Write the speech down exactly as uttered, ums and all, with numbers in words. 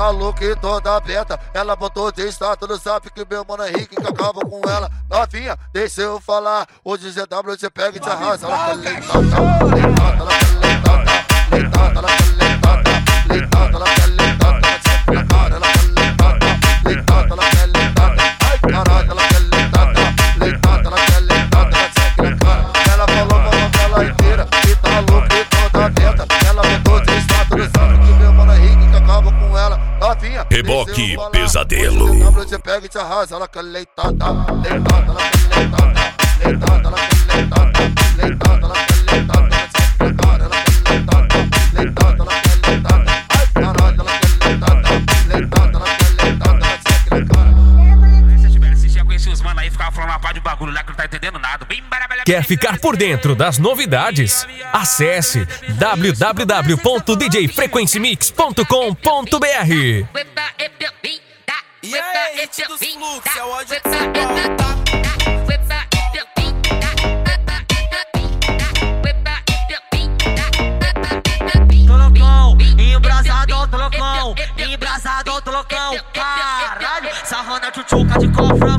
tá louca e toda aberta. Ela botou de status no zap que meu mano Henrique que acaba com ela. Novinha, deixa eu falar. Hoje Z W te pega e te arrasa. Ela quer leitada, leitada, ela quer leitada, leitada, ela quer leitada, leitada, ela quer leitada, na cara, ela quer leitada, leitada, ela quer leitada, ai caralho, ela quer leitada, leitada, ela quer leitada, ela segue na cara. Ela falou pra novela inteira que tá louca e toda aberta. Ela botou de status no zap que meu mano Henrique que acaba com ela. Novinha, Reboque Pesadelo. Hoje Z W te pega e te arrasa. Ela quer leitada, leitada, ela quer leitada, leitada, ela quer leitada, leitada, ela quer leitada, ela segue na cara, ela quer leitada, leitada, ela quer leitada, ai caralho, ela quer leitada, leitada, ela quer leitada, ela segue na cara. Se tiver, se já conheci os mano aí, ficava falando uma pá de bagulho lá que não tá entendendo nada. Quer ficar por dentro das novidades? Acesse w w w ponto d j frequency mix ponto com ponto b r. E aí, dos fluxos, é o ódio de São Paulo, tá? Tô loucão, embrasado, tô loucão, embrasado, tô loucão, caralho, sarrando a tchutchuca de cofre.